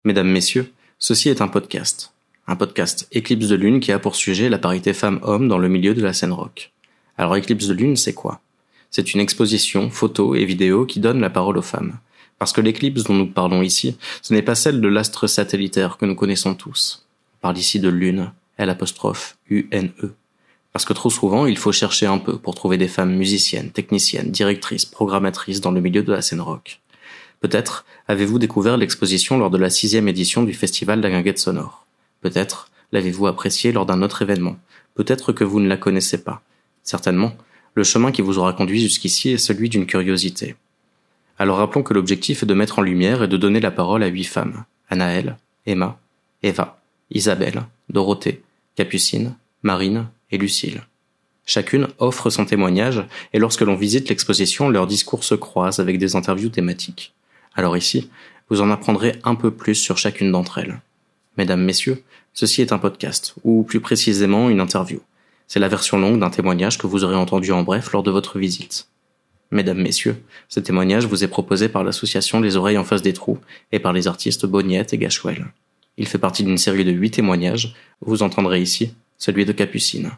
Mesdames, Messieurs, ceci est un podcast. Un podcast Éclipse de Lune qui a pour sujet la parité femmes-hommes dans le milieu de la scène rock. Alors Éclipse de Lune, c'est quoi ? C'est une exposition, photo et vidéo qui donne la parole aux femmes. Parce que l'éclipse dont nous parlons ici, ce n'est pas celle de l'astre satellitaire que nous connaissons tous. On parle ici de Lune, L'-U-N-E. Parce que trop souvent, il faut chercher un peu pour trouver des femmes musiciennes, techniciennes, directrices, programmatrices dans le milieu de la scène rock. Peut-être avez-vous découvert l'exposition lors de la 6e édition du Festival de la Guinguette Sonore. Peut-être l'avez-vous appréciée lors d'un autre événement. Peut-être que vous ne la connaissez pas. Certainement, le chemin qui vous aura conduit jusqu'ici est celui d'une curiosité. Alors rappelons que l'objectif est de mettre en lumière et de donner la parole à 8 femmes. Anaëlle, Emma, Eva, Isabelle, Dorothée, Capucine, Marine et Lucille. Chacune offre son témoignage et lorsque l'on visite l'exposition, leurs discours se croisent avec des interviews thématiques. Alors ici, vous en apprendrez un peu plus sur chacune d'entre elles. Mesdames, Messieurs, ceci est un podcast, ou plus précisément une interview. C'est la version longue d'un témoignage que vous aurez entendu en bref lors de votre visite. Mesdames, Messieurs, ce témoignage vous est proposé par l'association Les Oreilles en face des trous et par les artistes Bognette et Gachwell. Il fait partie d'une série de 8 témoignages. Vous entendrez ici celui de Capucine.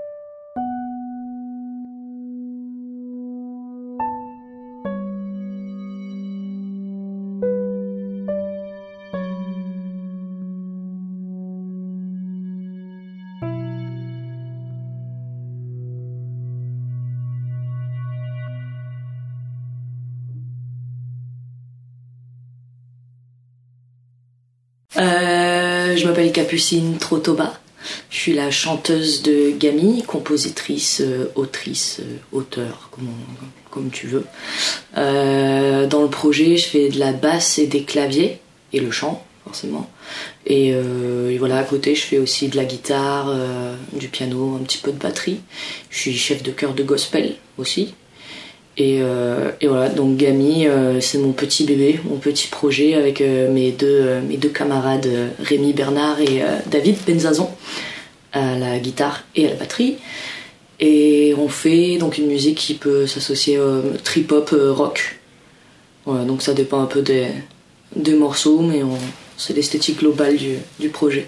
Je m'appelle Capucine Trotoba. Je suis la chanteuse de Gamy, compositrice, autrice, auteur, comme tu veux. Dans le projet, je fais de la basse et des claviers, et le chant, forcément. Et voilà, à côté, je fais aussi de la guitare, du piano, un petit peu de batterie. Je suis chef de chœur de gospel aussi. Et voilà, donc Gamy, c'est mon petit bébé, mon petit projet avec mes deux camarades Rémi Bernard et David Benzazon à la guitare et à la batterie. Et on fait donc une musique qui peut s'associer trip-hop, rock. Voilà, donc ça dépend un peu des morceaux, mais c'est l'esthétique globale du projet.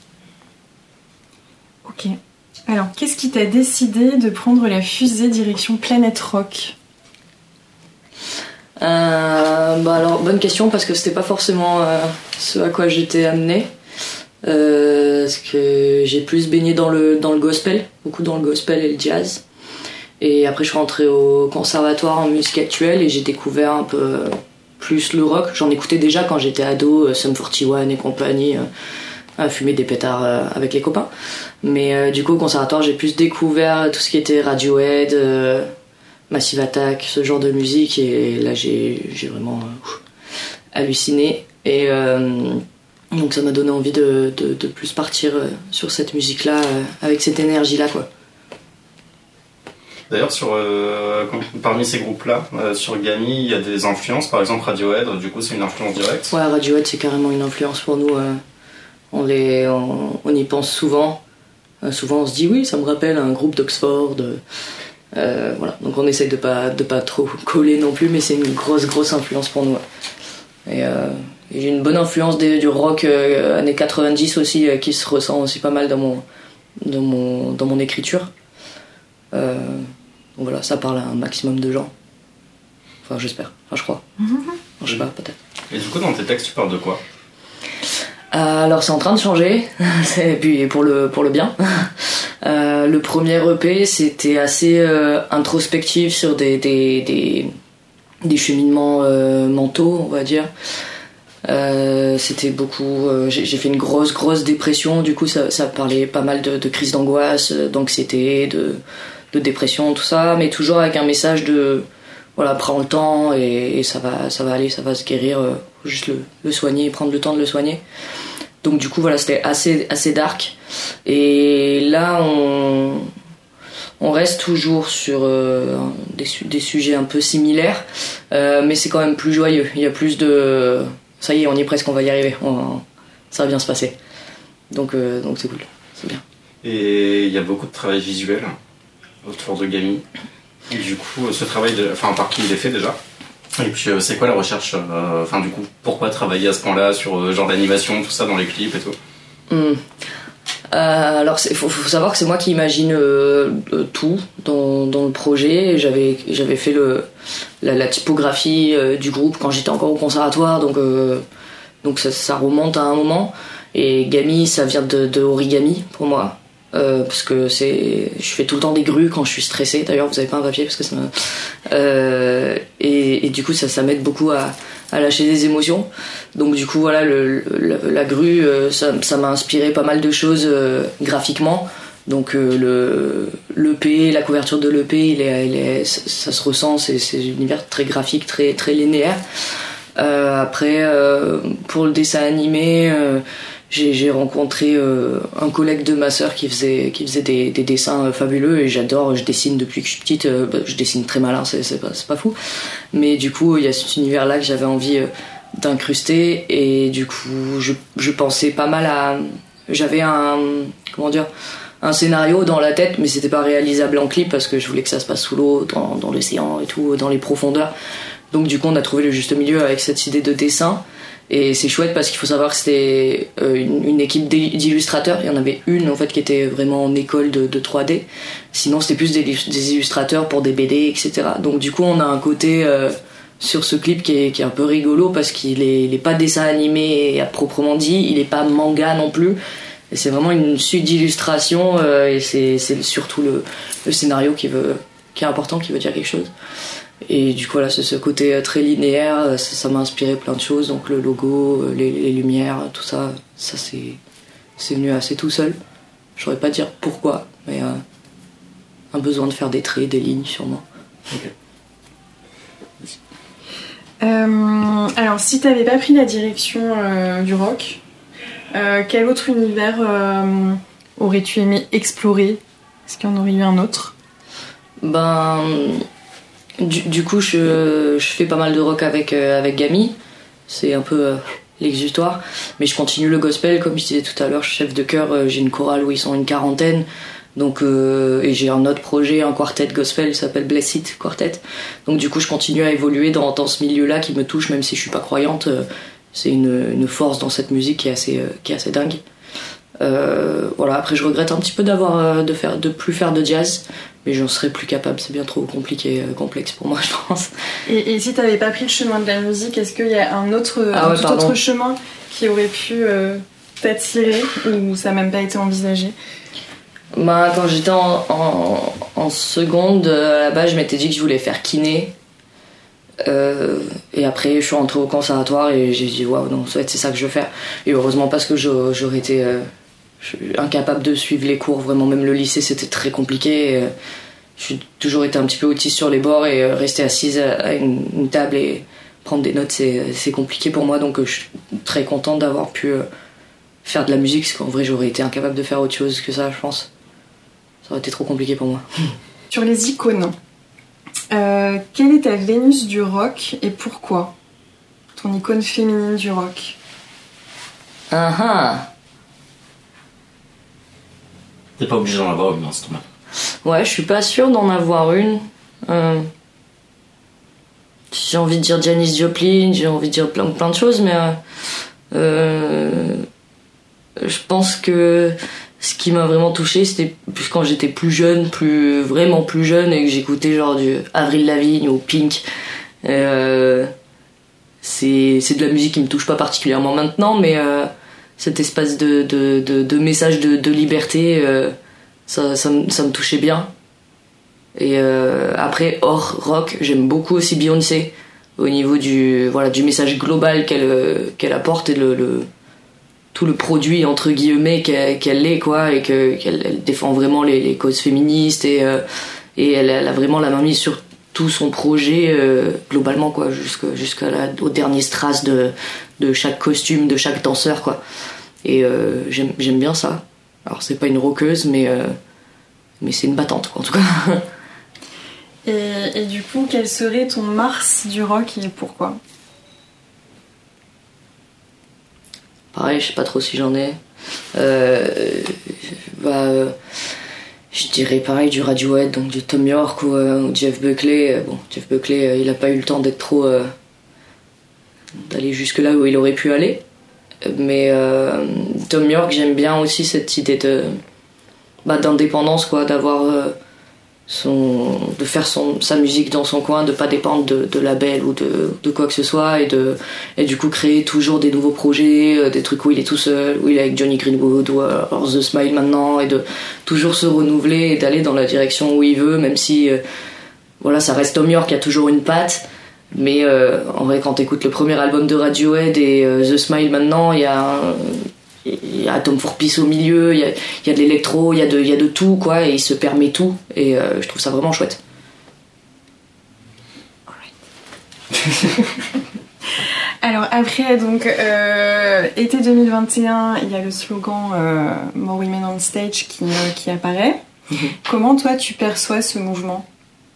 Ok. Alors, qu'est-ce qui t'a décidé de prendre la fusée direction Planète Rock ? Alors bonne question parce que c'était pas forcément ce à quoi j'étais amenée, parce que j'ai plus baigné dans le gospel, beaucoup dans le gospel et le jazz, et après je suis rentrée au conservatoire en musique actuelle et j'ai découvert un peu plus le rock. J'en écoutais déjà quand j'étais ado, Sum 41 et compagnie, à fumer des pétards avec les copains, mais du coup au conservatoire j'ai plus découvert tout ce qui était Radiohead, Massive Attack, ce genre de musique, et là j'ai vraiment halluciné, et donc ça m'a donné envie de plus partir sur cette musique là, avec cette énergie là quoi. D'ailleurs parmi ces groupes là, sur Gamy, il y a des influences, par exemple Radiohead, du coup c'est une influence directe. Ouais, Radiohead c'est carrément une influence pour nous, on y pense souvent on se dit oui ça me rappelle un groupe d'Oxford. Voilà, donc on essaye de pas trop coller non plus, mais c'est une grosse influence pour nous. Et j'ai une bonne influence du rock années 90 aussi, qui se ressent aussi pas mal dans mon écriture. Donc voilà, ça parle à un maximum de gens. Enfin j'espère, je crois. Je sais pas, peut-être. Et du coup dans tes textes tu parles de quoi ? Alors c'est en train de changer, et puis pour le bien. Le premier EP c'était assez introspectif sur des cheminements mentaux, on va dire. C'était beaucoup. J'ai fait une grosse dépression, du coup ça parlait pas mal de crise d'angoisse, d'anxiété, de dépression, tout ça, mais toujours avec un message de voilà, prends le temps et ça va aller, ça va se guérir, faut juste le soigner, prendre le temps de le soigner. Donc du coup voilà, c'était assez dark, et là on reste toujours sur des sujets un peu similaires, mais c'est quand même plus joyeux, il y a plus de ça y est, on y est presque, on va y arriver, ça va bien se passer, donc c'est cool, c'est bien. Et il y a beaucoup de travail visuel autour de Gamy. Et du coup, ce travail, par qui il est fait déjà ? Et puis c'est quoi la recherche, enfin du coup, pourquoi travailler à ce point-là sur genre l'animation, tout ça dans les clips et tout? Alors faut savoir que c'est moi qui imagine tout dans le projet. J'avais fait la typographie du groupe quand j'étais encore au conservatoire, donc ça remonte à un moment. Et Gami, ça vient de origami pour moi. Parce que je fais tout le temps des grues quand je suis stressée. D'ailleurs, vous avez pas un papier parce que ça me... et du coup, ça m'aide beaucoup à lâcher des émotions. Donc du coup, voilà, la grue, ça m'a inspiré pas mal de choses graphiquement. Donc l'EP, la couverture de l'EP, ça se ressent, c'est un univers très graphique, très, très linéaire. Après, pour le dessin animé... J'ai rencontré un collègue de ma sœur qui faisait des dessins fabuleux et j'adore, je dessine depuis que je suis petite, je dessine très malin, c'est pas fou, mais du coup il y a cet univers là que j'avais envie d'incruster et du coup je pensais pas mal à... J'avais un scénario dans la tête mais c'était pas réalisable en clip parce que je voulais que ça se passe sous l'eau, dans l'océan et tout, dans les profondeurs, donc du coup on a trouvé le juste milieu avec cette idée de dessin. Et c'est chouette parce qu'il faut savoir que c'était une équipe d'illustrateurs. Il y en avait une en fait qui était vraiment en école de 3D. Sinon c'était plus des illustrateurs pour des BD, etc. Donc du coup on a un côté sur ce clip qui est un peu rigolo parce qu'il est pas dessin animé à proprement dit, il est pas manga non plus. Et c'est vraiment une suite d'illustrations et c'est surtout le scénario qui est important, qui veut dire quelque chose. Et du coup, voilà, ce côté très linéaire, ça m'a inspiré plein de choses. Donc le logo, les lumières, tout ça, c'est venu assez tout seul. Je saurais pas dire pourquoi, mais un besoin de faire des traits, des lignes, sûrement. Okay. Alors, si t'avais pas pris la direction du rock, quel autre univers aurais-tu aimé explorer? Est-ce qu'il y en aurait eu un autre? Du coup, je fais pas mal de rock avec Gami. C'est un peu l'exutoire. Mais je continue le gospel, comme je disais tout à l'heure, je suis chef de chœur. J'ai une chorale où ils sont une quarantaine. Donc, et j'ai un autre projet, un quartet gospel, ça s'appelle Blessed Quartet. Donc du coup, je continue à évoluer dans ce milieu-là qui me touche, même si je suis pas croyante. C'est une force dans cette musique qui est assez dingue. Voilà. Après, je regrette un petit peu de plus faire de jazz. Mais j'en serais plus capable, c'est bien trop complexe pour moi, je pense. Et si t'avais pas pris le chemin de la musique, est-ce qu'il y a un autre chemin qui aurait pu t'attirer ou ça n'a même pas été envisagé? Quand j'étais en seconde, là-bas, je m'étais dit que je voulais faire kiné. Et après, je suis rentrée au conservatoire et j'ai dit waouh, non, c'est ça que je veux faire. Et heureusement, parce que j'aurais été incapable de suivre les cours, vraiment, même le lycée c'était très compliqué. J'ai toujours été un petit peu autiste sur les bords et rester assise à une table et prendre des notes c'est compliqué pour moi, donc je suis très contente d'avoir pu faire de la musique parce qu'en vrai j'aurais été incapable de faire autre chose que ça, je pense. Ça aurait été trop compliqué pour moi. Sur les icônes, quelle est ta Vénus du rock et pourquoi? Ton icône féminine du rock. T'es pas obligé d'en avoir une, c'est tout. Ouais, je suis pas sûre d'en avoir une. J'ai envie de dire Janis Joplin, j'ai envie de dire plein de choses, mais je pense que ce qui m'a vraiment touchée, c'était plus quand j'étais plus jeune, vraiment plus jeune, et que j'écoutais genre du Avril Lavigne ou Pink. C'est de la musique qui me touche pas particulièrement maintenant, mais cet espace de message de liberté, ça me touchait bien. Et après, hors rock, j'aime beaucoup aussi Beyoncé, au niveau du message global qu'elle apporte et tout le produit entre guillemets qu'elle est, quoi, et qu'elle défend vraiment les causes féministes et elle a vraiment la main mise sur tout son projet globalement, quoi, aux dernières strass de chaque costume, de chaque danseur, quoi. Et j'aime bien ça. Alors c'est pas une rockeuse, mais c'est une battante, quoi, en tout cas. Et du coup, quel serait ton Mars du rock et pourquoi? Pareil, je sais pas trop si j'en ai. Je dirais pareil du Radiohead, donc du Tom York ou Jeff Buckley. Bon, Jeff Buckley, il a pas eu le temps d'être trop... d'aller jusque là où il aurait pu aller. Mais Tom York, j'aime bien aussi cette idée d'indépendance, quoi, d'avoir... de faire sa musique dans son coin, de pas dépendre de label ou de quoi que ce soit, et du coup créer toujours des nouveaux projets, des trucs où il est tout seul, où il est avec Johnny Greenwood ou alors The Smile maintenant, et de toujours se renouveler et d'aller dans la direction où il veut, même si voilà, ça reste Tom York, il y a toujours une patte, mais en vrai quand t'écoutes le premier album de Radiohead et The Smile maintenant, il y a Tom Fourpiss au milieu, il y a de l'électro, il y a de tout, quoi, et il se permet tout, et je trouve ça vraiment chouette. Alors après, donc, été 2021, il y a le slogan More Women on Stage qui apparaît. Comment toi tu perçois ce mouvement ?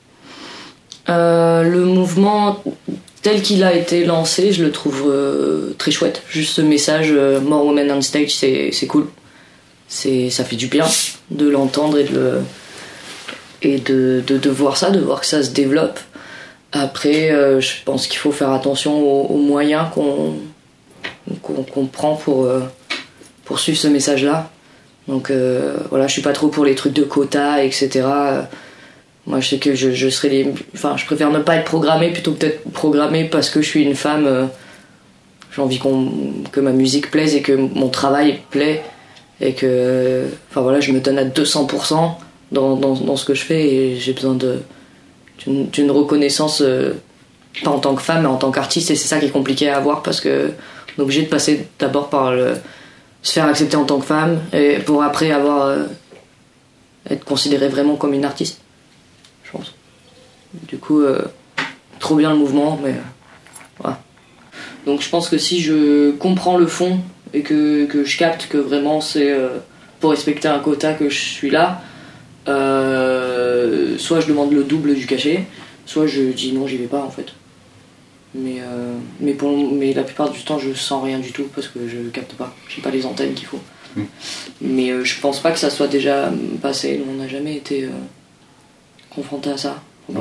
Le mouvement tel qu'il a été lancé, je le trouve très chouette. Juste ce message More Women on Stage, c'est cool. Ça fait du bien de l'entendre et de voir ça, de voir que ça se développe. Après, je pense qu'il faut faire attention aux moyens qu'on prend pour suivre ce message-là. Donc voilà, je suis pas trop pour les trucs de quotas, etc. Moi, je sais que je préfère ne pas être programmée plutôt que d'être programmée parce que je suis une femme. J'ai envie que ma musique plaise et que mon travail plaît et que, enfin voilà, je me donne à 200% dans ce que je fais et j'ai besoin d'une reconnaissance, pas en tant que femme mais en tant qu'artiste, et c'est ça qui est compliqué à avoir parce que on est obligé de passer d'abord par se faire accepter en tant que femme et pour après être considérée vraiment comme une artiste. Je pense. Du coup, trop bien le mouvement, mais voilà. Donc je pense que si je comprends le fond et que je capte que vraiment c'est pour respecter un quota que je suis là, soit je demande le double du cachet, soit je dis non, j'y vais pas en fait. Mais la plupart du temps, je sens rien du tout parce que je capte pas. J'ai pas les antennes qu'il faut. Mais je pense pas que ça soit déjà passé. Nous, on n'a jamais été confronté à ça. Ouais.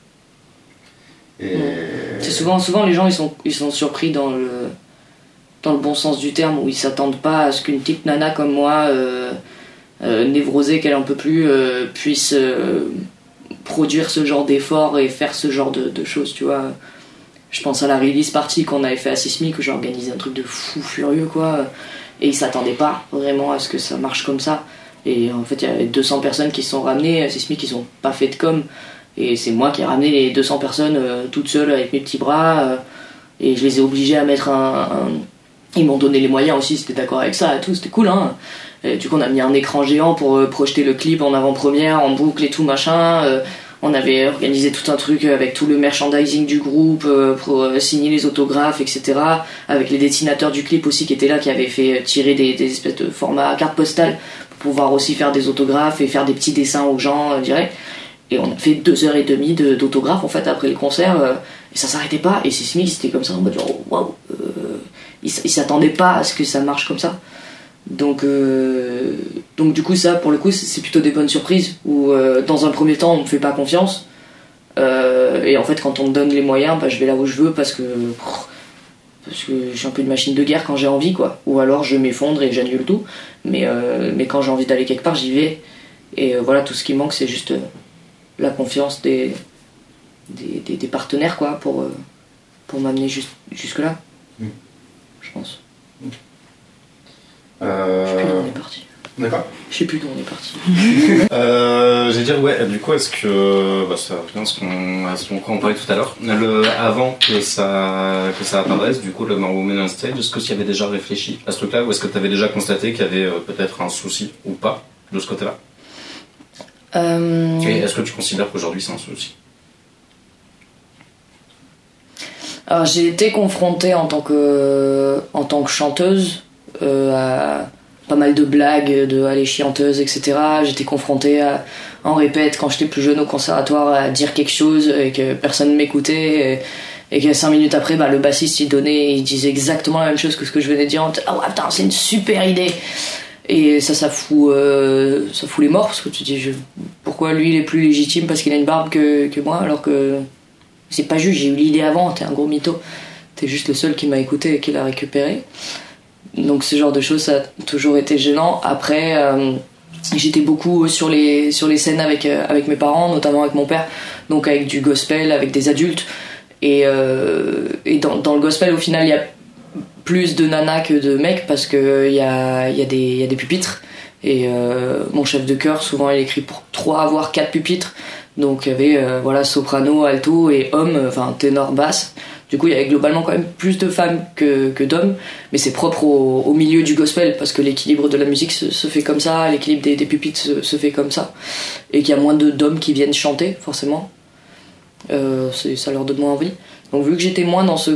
C'est souvent les gens ils sont surpris dans le bon sens du terme, où ils s'attendent pas à ce qu'une petite nana comme moi névrosée qu'elle en peut plus puisse produire ce genre d'efforts et faire ce genre de choses, tu vois. Je pense à la release party qu'on avait fait à Sismic, où j'ai organisé un truc de fou furieux, quoi, et ils s'attendaient pas vraiment à ce que ça marche comme ça. Et en fait, il y avait 200 personnes qui se sont ramenées. À Sismic, ils ont pas fait de com. Et c'est moi qui ai ramené les 200 personnes toutes seules avec mes petits bras. Et je les ai obligés à mettre Ils m'ont donné les moyens aussi, c'était d'accord avec ça et tout, c'était cool, hein. Et du coup, on a mis un écran géant pour projeter le clip en avant-première, en boucle et tout, machin. On avait organisé tout un truc avec tout le merchandising du groupe pour signer les autographes, etc. Avec les dessinateurs du clip aussi qui étaient là, qui avaient fait tirer des espèces de formats carte postale pour pouvoir aussi faire des autographes et faire des petits dessins aux gens direct. Et on a fait 2h30 d'autographes en fait après le concert, et ça s'arrêtait pas. Et Sismic, c'était comme ça en mode genre waouh, ils s'attendaient pas à ce que ça marche comme ça. Donc du coup, ça pour le coup, c'est plutôt des bonnes surprises où dans un premier temps on me fait pas confiance, et en fait quand on me donne les moyens, je vais là où je veux parce que je suis un peu une machine de guerre quand j'ai envie, quoi. Ou alors je m'effondre et j'annule tout, mais quand j'ai envie d'aller quelque part, j'y vais. Et voilà, tout ce qui manque, c'est juste la confiance des partenaires, quoi, pour m'amener jusque là. Je pense. Je sais plus d'où on est parti. D'accord. Je sais plus d'où on est parti. J'allais dire, ouais, du coup, est-ce que. Ça revient à ce qu'on parlait tout à l'heure. Avant que ça apparaisse, du coup, le More Women on Stage, est-ce que tu y avais déjà réfléchi à ce truc-là, ou est-ce que tu avais déjà constaté qu'il y avait peut-être un souci ou pas de ce côté-là? Et est-ce que tu considères qu'aujourd'hui c'est un souci? Alors, j'ai été confrontée en tant que chanteuse à pas mal de blagues de allez chianteuse, etc. J'étais confrontée en répète quand j'étais plus jeune au conservatoire à dire quelque chose et que personne ne m'écoutait, et que 5 minutes après le bassiste il disait exactement la même chose que ce que je venais de dire. Ah ouais, putain, c'est une super idée. Et ça fout les morts, parce que tu dis pourquoi lui il est plus légitime parce qu'il a une barbe que moi, alors que c'est pas juste, j'ai eu l'idée avant, t'es un gros mytho, t'es juste le seul qui m'a écouté et qui l'a récupéré. Donc ce genre de choses, ça a toujours été gênant. Après, j'étais beaucoup sur les scènes avec mes parents, notamment avec mon père, donc avec du gospel, avec des adultes. Et dans le gospel, au final, il y a plus de nanas que de mecs, parce qu'il y a des pupitres. Et mon chef de chœur, souvent, il écrit pour 3 voire 4 pupitres. Donc il y avait soprano, alto et homme, enfin ténor, basse. Du coup, il y avait globalement quand même plus de femmes que d'hommes, mais c'est propre au milieu du gospel, parce que l'équilibre de la musique se fait comme ça, l'équilibre des pupitres se fait comme ça, et qu'il y a moins d'hommes qui viennent chanter, forcément. Ça leur donne moins envie. Donc vu que j'étais moins dans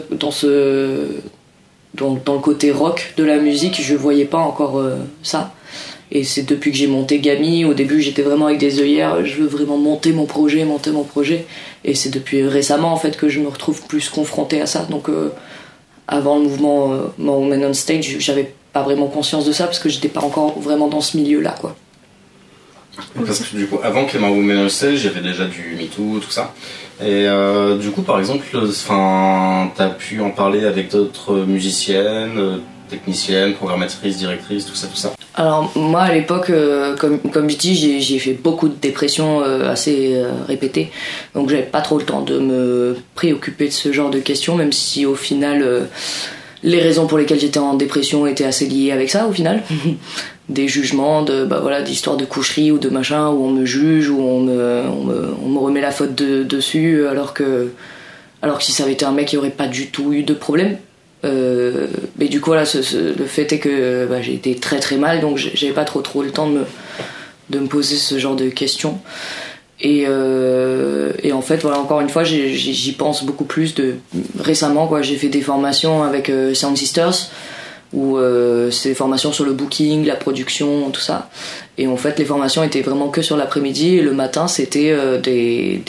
le côté rock de la musique, je voyais pas encore ça. Et c'est depuis que j'ai monté Gami, au début j'étais vraiment avec des œillères, je veux vraiment monter mon projet. Et c'est depuis récemment en fait que je me retrouve plus confrontée à ça. Donc avant le mouvement More Women on Stage, j'avais pas vraiment conscience de ça parce que j'étais pas encore vraiment dans ce milieu-là, quoi. Parce que du coup, avant que les More Women on Stage, j'avais déjà du MeToo, tout ça. Et du coup, par exemple, t'as pu en parler avec d'autres musiciennes, techniciennes, programmatrices, directrices, tout ça. Alors moi à l'époque, comme je dis, j'ai fait beaucoup de dépressions assez répétées, donc j'avais pas trop le temps de me préoccuper de ce genre de questions, même si au final les raisons pour lesquelles j'étais en dépression étaient assez liées avec ça au final. Des jugements, d'histoires de coucherie ou de machin, où on me juge, où on me remet la faute dessus, alors que si ça avait été un mec, il n'y aurait pas du tout eu de problème. Mais du coup voilà, le fait est que j'ai été très très mal, donc j'avais pas trop le temps de me poser ce genre de questions. Et en fait voilà, encore une fois j'y pense beaucoup plus récemment, quoi. J'ai fait des formations avec Sound Sisters, où c'est des formations sur le booking, la production, tout ça. Et en fait les formations étaient vraiment que sur l'après-midi, et le matin c'était des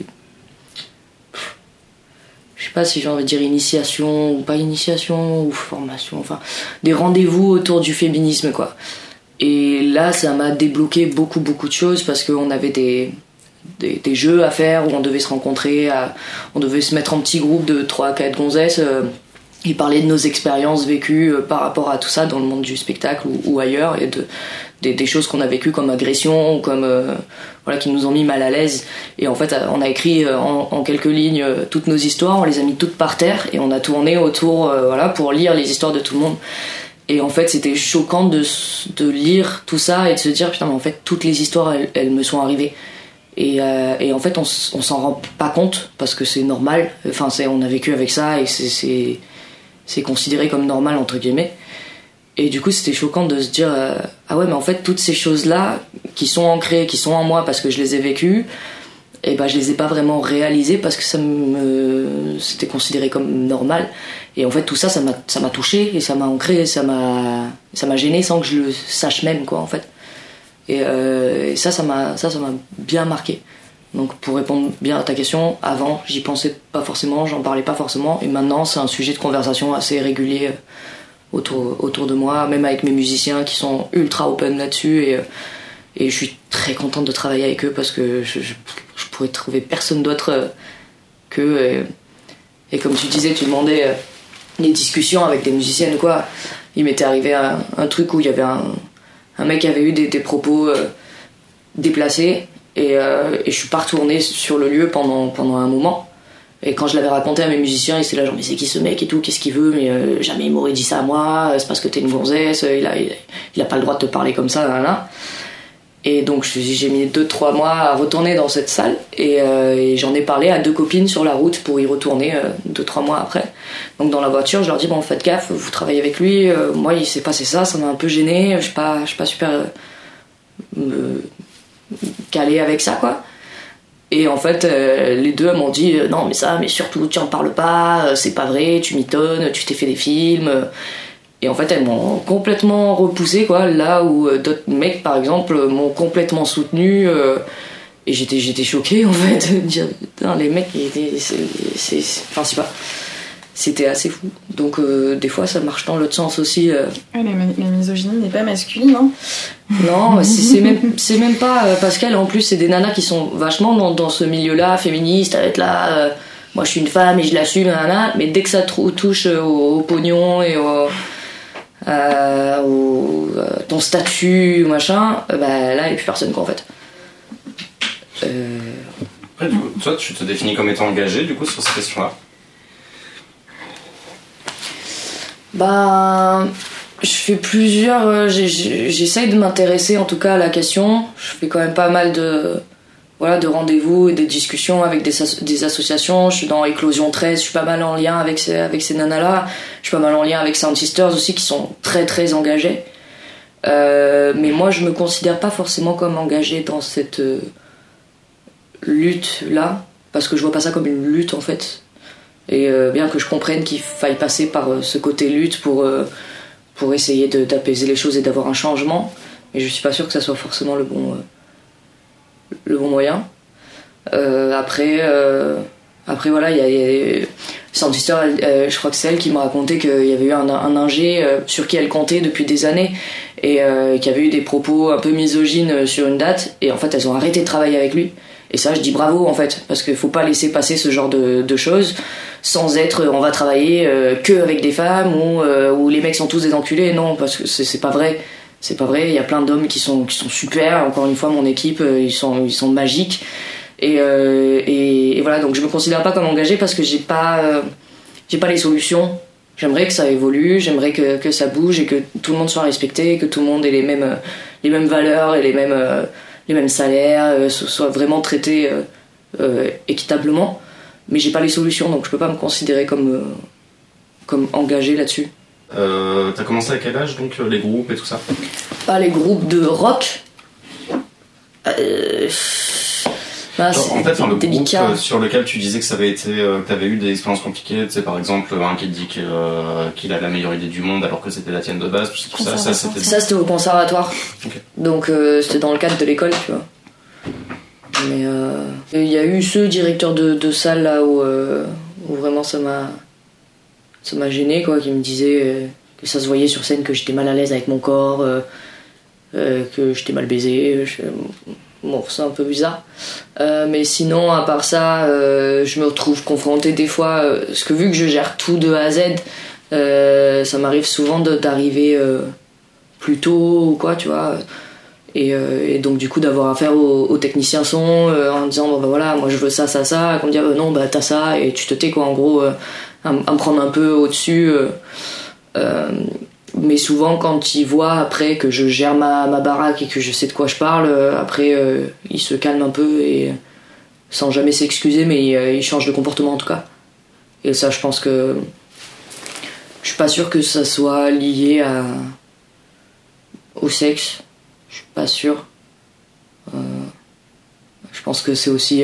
je sais pas si j'ai envie de dire initiation ou pas initiation ou formation, enfin des rendez-vous autour du féminisme, quoi. Et là ça m'a débloqué beaucoup de choses, parce qu'on avait des jeux à faire où on devait se rencontrer, on devait se mettre en petits groupes de 3-4 gonzesses et parler de nos expériences vécues par rapport à tout ça dans le monde du spectacle ou ailleurs, et des choses qu'on a vécues comme agression, ou comme qui nous ont mis mal à l'aise. Et en fait on a écrit en quelques lignes toutes nos histoires, on les a mis toutes par terre et on a tourné autour pour lire les histoires de tout le monde. Et en fait c'était choquant de lire tout ça et de se dire putain, mais en fait toutes les histoires elles me sont arrivées. Et en fait on s'en rend pas compte, parce que c'est normal, enfin on a vécu avec ça et c'est considéré comme normal entre guillemets. Et du coup c'était choquant de se dire ah ouais, mais en fait toutes ces choses là qui sont ancrées, qui sont en moi parce que je les ai vécues, et je les ai pas vraiment réalisées parce que c'était considéré comme normal. Et en fait tout ça m'a touché, et ça m'a ancré, ça m'a gêné sans que je le sache même, quoi, en fait. Et ça m'a bien marqué. Donc pour répondre bien à ta question, avant j'y pensais pas forcément, j'en parlais pas forcément, et maintenant c'est un sujet de conversation assez régulier autour de moi, même avec mes musiciens qui sont ultra open là-dessus, et je suis très contente de travailler avec eux, parce que je pourrais trouver personne d'autre qu'eux. Et comme tu disais, tu demandais les discussions avec des musiciennes, quoi. Il m'était arrivé un truc où il y avait un mec qui avait eu des propos déplacés, et je suis pas retournée sur le lieu pendant un moment. Et quand je l'avais raconté à mes musiciens, ils étaient là genre mais c'est qui ce mec et tout, qu'est-ce qu'il veut, mais jamais il m'aurait dit ça à moi, c'est parce que t'es une gonzesse, il a pas le droit de te parler comme ça, là. Et donc j'ai mis 2-3 mois à retourner dans cette salle, et j'en ai parlé à 2 copines sur la route pour y retourner 2-3 mois après. Donc dans la voiture je leur dis bon, faites gaffe, vous travaillez avec lui, moi il s'est passé ça m'a un peu gêné, je suis pas super calée avec ça, quoi. Et en fait les deux m'ont dit non mais surtout tu en parles pas, c'est pas vrai, tu mitonnes, tu t'es fait des films. Et en fait elles m'ont complètement repoussé, quoi, là où d'autres mecs par exemple m'ont complètement soutenu, et j'étais choquée en fait de dire putain, les mecs enfin c'est pas. c'était assez fou. Donc des fois ça marche dans l'autre sens aussi. La misogynie n'est pas masculine, hein. Non, c'est même pas Pascal. En plus, c'est des nanas qui sont vachement dans ce milieu-là, féministe, à être là. Moi, je suis une femme et je l'assume, nanana. Mais dès que ça touche au pognon et ton statut, machin, bah là, il n'y a plus personne, quoi, en fait. Après, du coup, toi, tu te définis comme étant engagé, du coup, sur cette question-là? Bah, je fais j'essaye de m'intéresser en tout cas à la question. Je fais quand même pas mal de rendez-vous et des discussions avec des associations. Je suis dans Éclosion 13, je suis pas mal en lien avec ces nanas-là. Je suis pas mal en lien avec Sound Sisters aussi, qui sont très très engagées. Mais moi, je me considère pas forcément comme engagée dans cette lutte-là, parce que je vois pas ça comme une lutte en fait. Et bien que je comprenne qu'il faille passer par ce côté lutte pour essayer d'apaiser les choses et d'avoir un changement, mais je suis pas sûre que ça soit forcément le bon moyen. Après voilà, il y a Sound Sister, je crois que c'est elle qui m'a raconté qu'il y avait eu un ingé sur qui elle comptait depuis des années et qui avait eu des propos un peu misogynes sur une date, et en fait elles ont arrêté de travailler avec lui. Et ça, je dis bravo en fait, parce qu'il faut pas laisser passer ce genre de choses sans être on va travailler que avec des femmes ou les mecs sont tous des enculés. Non, parce que c'est pas vrai. C'est pas vrai. Il y a plein d'hommes qui sont super. Encore une fois, mon équipe, ils sont magiques. Et voilà. Donc je me considère pas comme engagée parce que j'ai pas les solutions. J'aimerais que ça évolue. J'aimerais que ça bouge et que tout le monde soit respecté, que tout le monde ait les mêmes valeurs et les mêmes salaires, soit vraiment traité équitablement, mais j'ai pas les solutions, donc je peux pas me considérer comme engagé là-dessus. T'as commencé à quel âge, donc, les groupes et tout ça? Les groupes de rock, en fait, le groupe sur lequel tu disais que ça avait été, que t'avais eu des expériences compliquées, tu sais, par exemple, un qui te dit qu'il a la meilleure idée du monde alors que c'était la tienne de base, tout ça, c'était au conservatoire. Okay. Donc c'était dans le cadre de l'école, tu vois. Mais il y a eu ce directeur de salle là où vraiment ça m'a gêné, quoi, qui me disait que ça se voyait sur scène que j'étais mal à l'aise avec mon corps, que j'étais mal baisé. Bon, c'est un peu bizarre. Mais sinon, à part ça, je me retrouve confrontée des fois, parce que vu que je gère tout de A à Z, ça m'arrive souvent d'arriver plus tôt ou quoi, tu vois. Et donc du coup d'avoir affaire aux techniciens son en disant bon bah voilà, moi je veux ça, qu'on me dit non bah t'as ça et tu te tais, quoi, en gros, à me prendre un peu au-dessus. Mais souvent quand ils voient après que je gère ma baraque et que je sais de quoi je parle, après ils se calment un peu et sans jamais s'excuser, mais ils changent de comportement en tout cas. Et ça, je pense que je suis pas sûre que ça soit lié au sexe. Je suis pas sûre. Je pense que c'est aussi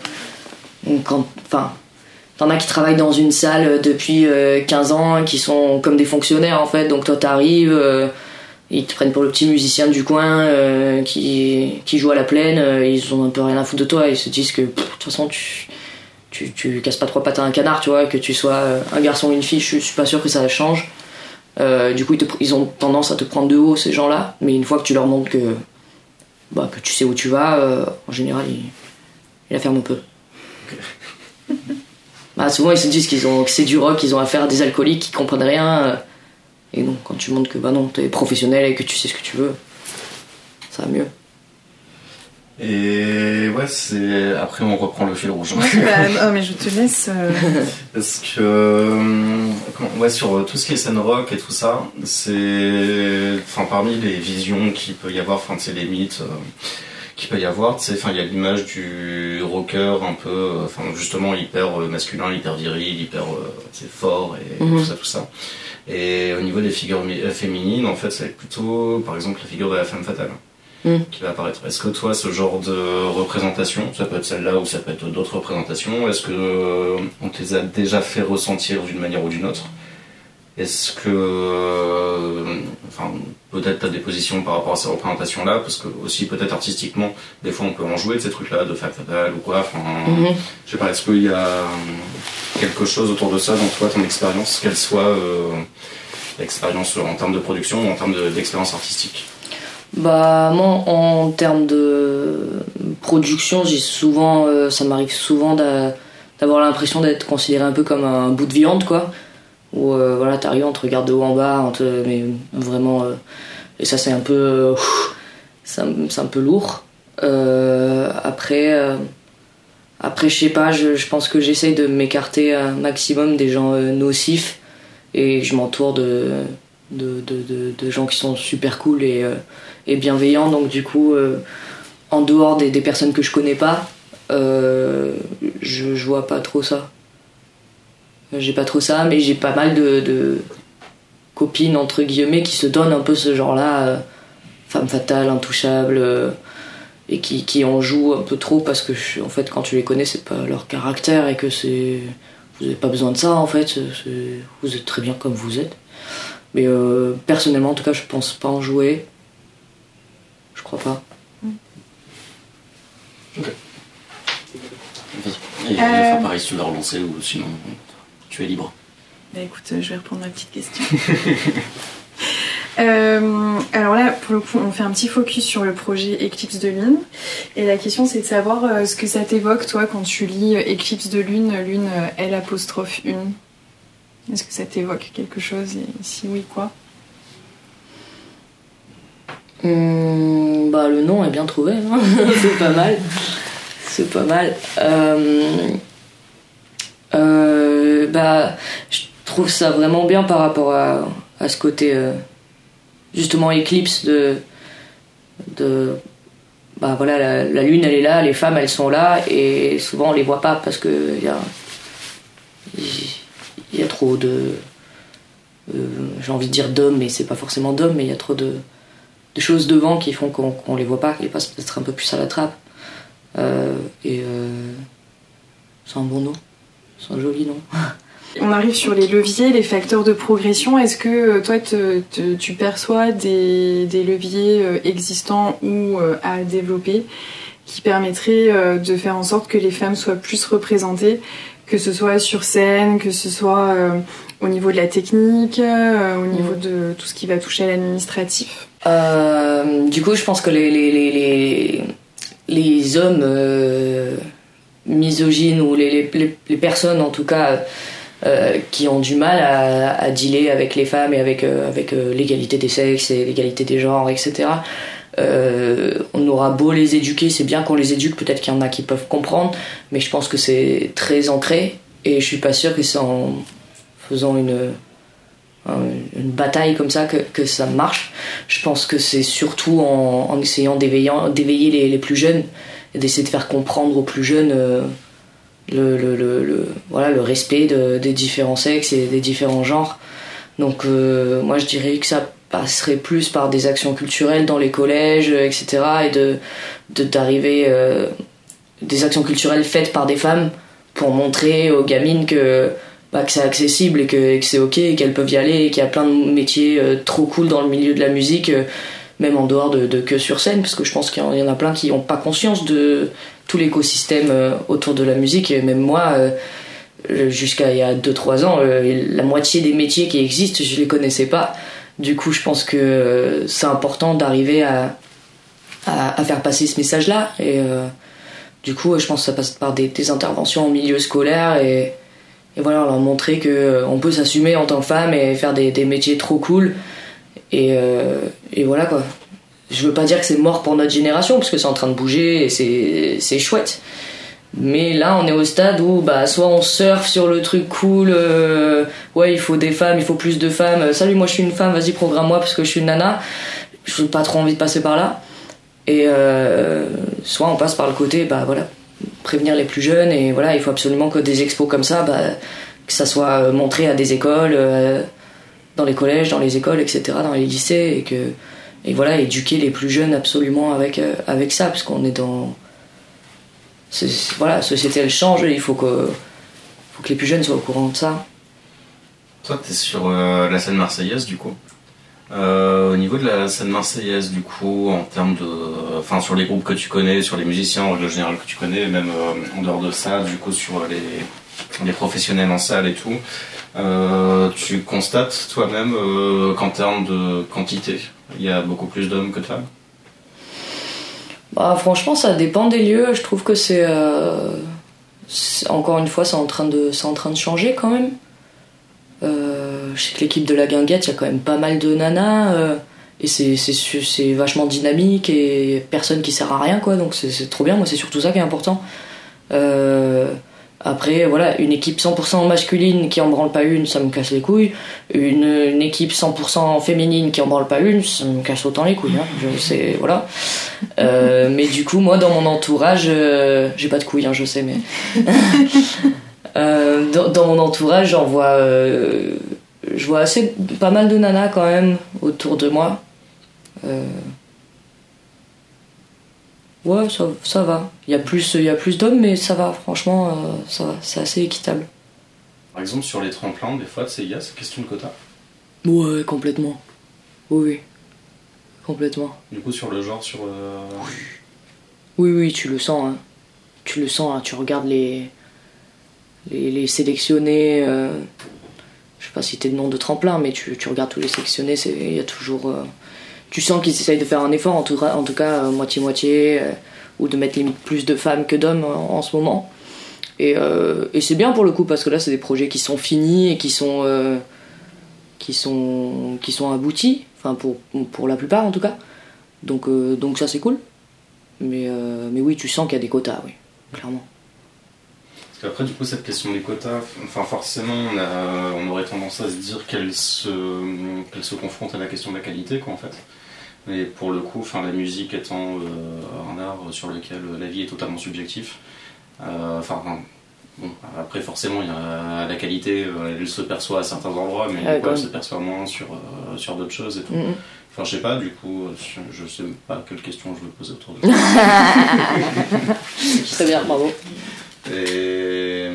t'en as qui travaillent dans une salle depuis 15 ans, qui sont comme des fonctionnaires en fait. Donc toi t'arrives, ils te prennent pour le petit musicien du coin qui joue à la plaine, ils ont un peu rien à foutre de toi, ils se disent que de toute façon tu casses pas trois pattes à un canard, tu vois, que tu sois un garçon ou une fille, je suis pas sûre que ça change. Du coup ils ont tendance à te prendre de haut, ces gens-là, mais une fois que tu leur montres que tu sais où tu vas, en général ils la ferment un peu. Souvent ils se disent que c'est du rock, ils ont affaire à des alcooliques qui comprennent rien, et non, quand tu montres que non, t'es professionnel et que tu sais ce que tu veux, ça va mieux. Et ouais, après on reprend le fil rouge. Mais je te laisse. Parce que sur tout ce qui est scène rock et tout ça, c'est parmi les visions qu'il peut y avoir, les mythes qu'il peut y avoir, il y a l'image du rocker un peu, justement hyper masculin, hyper viril, hyper fort et tout ça. Et au niveau des figures féminines, en fait, c'est plutôt, par exemple, la figure de la femme fatale qui va apparaître. Est-ce que toi, ce genre de représentation, ça peut être celle-là ou ça peut être d'autres représentations, est-ce que on te les a déjà fait ressentir d'une manière ou d'une autre? Est-ce que peut-être t'as des positions par rapport à ces représentations-là, parce que aussi peut-être artistiquement, des fois on peut en jouer de ces trucs-là, de femme fatale ou quoi. Je sais pas, est-ce qu'il y a quelque chose autour de ça dans toi, ton expérience, qu'elle soit l'expérience en termes de production ou en termes d'expérience artistique? Bah moi en termes de production, ça m'arrive souvent d'avoir l'impression d'être considéré un peu comme un bout de viande quoi. Où voilà, t'arrives, on te regarde de haut en bas, mais vraiment et ça c'est un peu c'est un peu lourd. Après je sais pas, je pense que j'essaye de m'écarter un maximum des gens nocifs et je m'entoure de gens qui sont super cool et bienveillants, donc du coup en dehors des personnes que je connais pas, je vois pas trop ça. J'ai pas trop ça, mais j'ai pas mal de copines entre guillemets qui se donnent un peu ce genre là, femme fatale, intouchable, et qui en jouent un peu trop parce que en fait quand tu les connais c'est pas leur caractère et que vous avez pas besoin de ça en fait, vous êtes très bien comme vous êtes. Mais personnellement en tout cas je pense pas en jouer, je crois pas. Ok. Et il faut pareil si tu veux relancer ou sinon tu es libre. Bah écoute, je vais reprendre ma petite question. Alors là, pour le coup, on fait un petit focus sur le projet Éclipse de Lune. Et la question, c'est de savoir ce que ça t'évoque, toi, quand tu lis Éclipse de Lune, Lune L'1. Est-ce que ça t'évoque quelque chose? Et si oui, quoi? Bah, le nom est bien trouvé, hein. C'est pas mal. C'est pas mal. Bah, je trouve ça vraiment bien par rapport à ce côté justement éclipse bah voilà, la lune elle est là, les femmes elles sont là et souvent on les voit pas parce que il y a trop de j'ai envie de dire d'hommes, mais c'est pas forcément d'hommes, mais il y a trop de choses devant qui font qu'on les voit pas, qu'ils passent peut-être un peu plus à la trappe. C'est un bon nom, c'est un joli nom. On arrive sur les leviers, les facteurs de progression. Est-ce que toi, tu perçois des leviers existants ou à développer qui permettraient de faire en sorte que les femmes soient plus représentées, que ce soit sur scène, que ce soit au niveau de la technique, au niveau de tout ce qui va toucher à l'administratif? Du coup, je pense que les hommes misogynes ou les personnes en tout cas qui ont du mal à dealer avec les femmes et avec l'égalité des sexes et l'égalité des genres, etc. On aura beau les éduquer, c'est bien qu'on les éduque, peut-être qu'il y en a qui peuvent comprendre, mais je pense que c'est très ancré et je suis pas sûre que c'est en faisant une bataille comme ça que ça marche. Je pense que c'est surtout en essayant d'éveiller les plus jeunes et d'essayer de faire comprendre aux plus jeunes le respect des différents sexes et des différents genres. Donc moi je dirais que ça passerait plus par des actions culturelles dans les collèges, etc. et d'arriver des actions culturelles faites par des femmes pour montrer aux gamines que c'est accessible et que c'est ok et qu'elles peuvent y aller et qu'il y a plein de métiers trop cool dans le milieu de la musique, même en dehors de que sur scène, parce que je pense qu'il y en a plein qui n'ont pas conscience de tout l'écosystème autour de la musique. Et même moi, jusqu'à il y a 2-3 ans, la moitié des métiers qui existent, je les connaissais pas. Du coup, je pense que c'est important d'arriver à faire passer ce message-là. Et du coup, je pense que ça passe par des interventions en milieu scolaire et voilà, leur montrer qu'on peut s'assumer en tant que femme et faire des métiers trop cool. Et voilà quoi. Je veux pas dire que c'est mort pour notre génération, parce que c'est en train de bouger et c'est chouette. Mais là, on est au stade où soit on surfe sur le truc cool, ouais, il faut des femmes, il faut plus de femmes. Salut, moi je suis une femme, vas-y, programme-moi parce que je suis une nana. Je n'ai pas trop envie de passer par là. Et soit on passe par le côté, voilà, prévenir les plus jeunes. Et voilà, il faut absolument que des expos comme ça, que ça soit montré à des écoles, dans les collèges, dans les écoles, etc., dans les lycées, et voilà, éduquer les plus jeunes absolument avec ça, parce qu'on est dans... voilà, la société elle change, et il faut que les plus jeunes soient au courant de ça. Toi, t'es sur la scène marseillaise, du coup. Au niveau de la scène marseillaise, du coup, en termes de... Enfin, sur les groupes que tu connais, sur les musiciens en règle générale que tu connais, même en dehors de ça, du coup, sur les professionnels en salle et tout. Tu constates toi-même qu'en termes de quantité, il y a beaucoup plus d'hommes que de femmes? Bah, franchement, ça dépend des lieux. Je trouve que encore une fois, c'est en train de changer quand même. Je sais que l'équipe de la Guinguette, il y a quand même pas mal de nanas. Et c'est vachement dynamique et personne qui sert à rien, quoi. Donc c'est trop bien. Moi, c'est surtout ça qui est important. Après, voilà, une équipe 100% masculine qui en branle pas une, ça me casse les couilles. Une équipe 100% féminine qui en branle pas une, ça me casse autant les couilles. Hein. Je sais, voilà. Mais du coup, moi, dans mon entourage, j'ai pas de couilles, hein, je sais, mais dans mon entourage, je vois pas mal de nanas quand même autour de moi. Ouais, ça va. Il y a plus d'hommes, mais ça va, franchement, ça va. C'est assez équitable. Par exemple, sur les tremplins, des fois, il y a cette question de quota? Ouais, complètement. Oui, complètement. Du coup, sur le genre, Oui, tu le sens. Hein. Tu le sens, hein. Tu regardes les sélectionnés. Je sais pas citer de nom de tremplin, mais tu regardes tous les sélectionnés, il y a toujours... tu sens qu'ils essayent de faire un effort, en tout cas moitié-moitié, ou de mettre limite plus de femmes que d'hommes en ce moment. Et c'est bien pour le coup, parce que là, c'est des projets qui sont finis et qui sont aboutis, enfin pour la plupart en tout cas. Donc ça, c'est cool. Mais oui, tu sens qu'il y a des quotas, oui, clairement. Parce qu'après, du coup, cette question des quotas, enfin, forcément, on aurait tendance à se dire qu'elle se confronte à la question de la qualité, quoi, en fait. Mais pour le coup, enfin, la musique étant un art sur lequel la vie est totalement subjectif, bon, après, forcément, il y a la qualité, elle se perçoit à certains endroits, mais du coup, elle se perçoit moins sur d'autres choses et tout. Mm-hmm. Enfin, je sais pas, du coup, je sais pas quelle question je veux poser autour de ça. Très bien, bravo. Et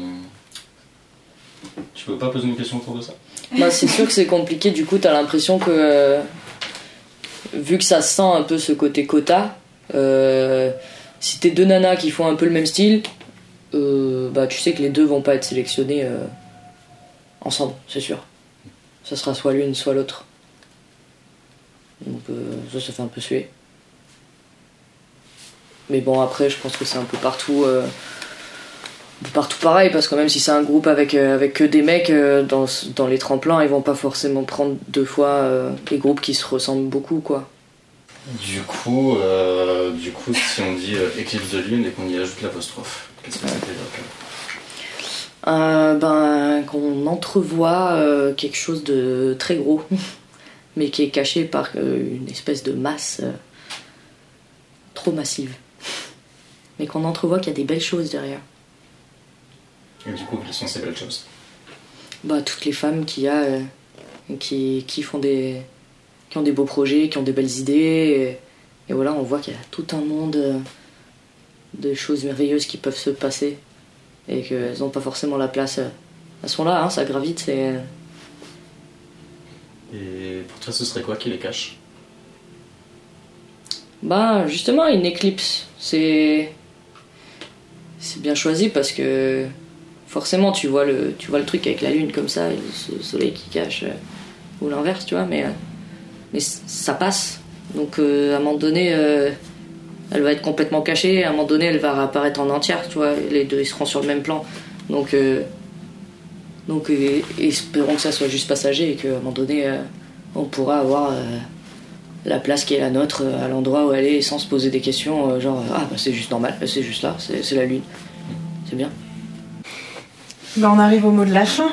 tu peux pas poser une question autour de ça? Bah, c'est sûr que c'est compliqué, du coup t'as l'impression que vu que ça sent un peu ce côté quota, si t'es deux nanas qui font un peu le même style, bah tu sais que les deux vont pas être sélectionnés ensemble, c'est sûr. Ça sera soit l'une soit l'autre. Donc ça fait un peu suer. Mais bon, après je pense que c'est un peu partout pareil, parce que même si c'est un groupe avec que des mecs, dans les tremplins, ils vont pas forcément prendre deux fois des groupes qui se ressemblent beaucoup, quoi. Du coup, si on dit éclipse de lune et qu'on y ajoute l'apostrophe, qu'est-ce que ça t'évoque? Qu'on entrevoit quelque chose de très gros, mais qui est caché par une espèce de masse trop massive. Mais qu'on entrevoit qu'il y a des belles choses derrière. Et du coup, quelles sont ces belles choses? Bah, toutes les femmes qu'il y a qui ont des beaux projets, qui ont des belles idées. Et voilà, on voit qu'il y a tout un monde de choses merveilleuses qui peuvent se passer. Et qu'elles n'ont pas forcément la place. Elles sont là, hein, ça gravite. Et pour toi, ce serait quoi qui les cache? Bah, justement, une éclipse. C'est bien choisi parce que forcément tu vois le truc avec la lune comme ça et le soleil qui cache, ou l'inverse, tu vois, mais ça passe. Donc à un moment donné, elle va être complètement cachée, à un moment donné elle va réapparaître en entière, tu vois, les deux ils seront sur le même plan. Donc espérons que ça soit juste passager et qu'à un moment donné on pourra avoir la place qui est la nôtre à l'endroit où elle est, sans se poser des questions genre c'est juste normal, c'est juste là, c'est la lune, c'est bien. Bah, on arrive au mot de la fin.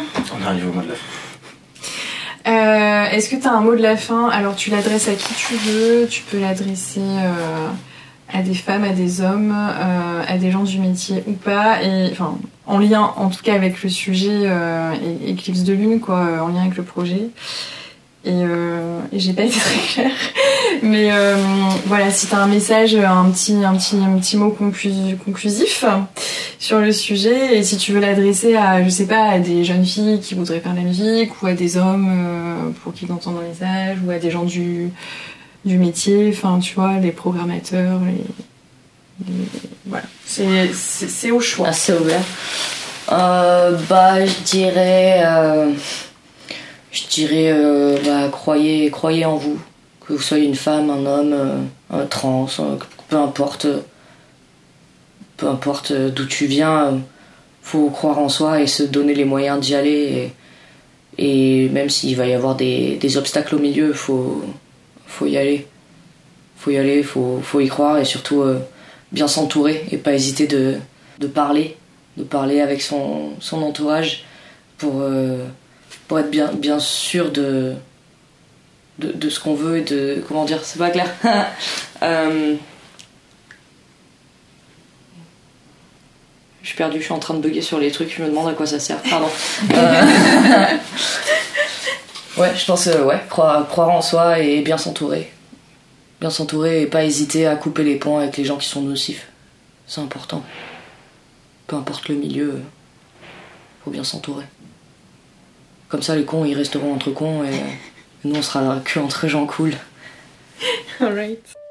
Est-ce que tu as un mot de la fin? Alors tu l'adresses à qui tu veux, tu peux l'adresser à des femmes, à des hommes, à des gens du métier ou pas, et enfin en lien en tout cas avec le sujet éclipse de lune, quoi, en lien avec le projet. Et j'ai pas été très claire, mais voilà, si t'as un message, un petit mot conclusif sur le sujet, et si tu veux l'adresser à, je sais pas, à des jeunes filles qui voudraient faire de la musique, ou à des hommes pour qui t'entendent dans les âges, ou à des gens du métier, enfin tu vois, les programmateurs, voilà, c'est au choix. C'est ouvert. Croyez en vous. Que vous soyez une femme, un homme, un trans, peu importe d'où tu viens, faut croire en soi et se donner les moyens d'y aller. Et même s'il va y avoir des obstacles au milieu, faut y aller. Faut y croire et surtout bien s'entourer et pas hésiter de parler avec son entourage pour être bien sûr de ce qu'on veut et de... Comment dire, c'est pas clair. Je suis perdue, je suis en train de bugger sur les trucs, je me demande à quoi ça sert. Pardon. Ouais, je pense, croire en soi et bien s'entourer. Bien s'entourer et pas hésiter à couper les ponts avec les gens qui sont nocifs. C'est important. Peu importe le milieu, faut bien s'entourer. Comme ça, les cons, ils resteront entre cons et nous, on sera que entre gens cool. Alright.